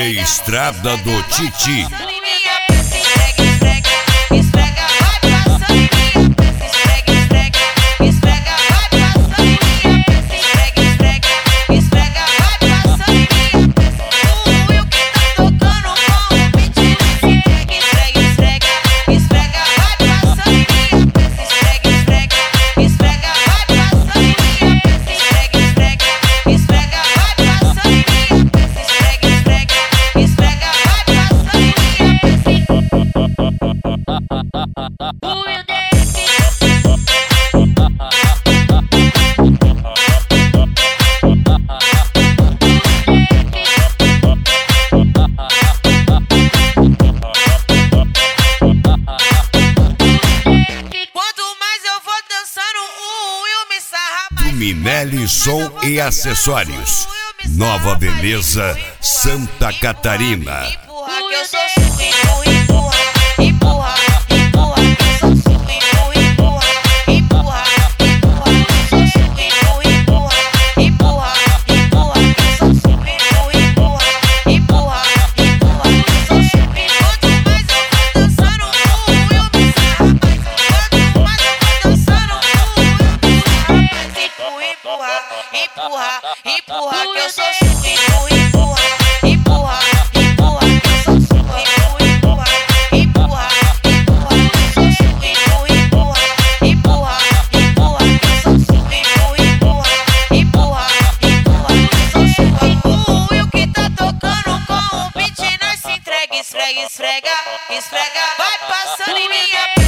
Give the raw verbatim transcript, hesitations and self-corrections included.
Estrada do Titi. Minelli Som e Acessórios, Nova Veneza, Santa Catarina. Empurra que eu sou sua, empurra, empurra, empurra, empurra que eu sou sua, empurra, empurra, empurra, empurra que eu sou sua, empurra, empurra, empurra, empurra que eu sou sua, empurra, empurra, empurra, empurra que eu sou sua. Quanto mais eu vou dançando, eu me sarra mais. Quanto mais eu vou dançando, eu me sarra mais. Empurra, empurra, empurra que eu sou sua, empurra, empurra, empurra que eu sou sua, empurra, empurra, empurra que eu sou sua, empurra, empurra, empurra que eu sou sua, empurra, empurra, empurra que eu sou sua. O Will que tá tocando com o beat, nós se entrega, esfrega, esfrega, esfrega, vai passando em minha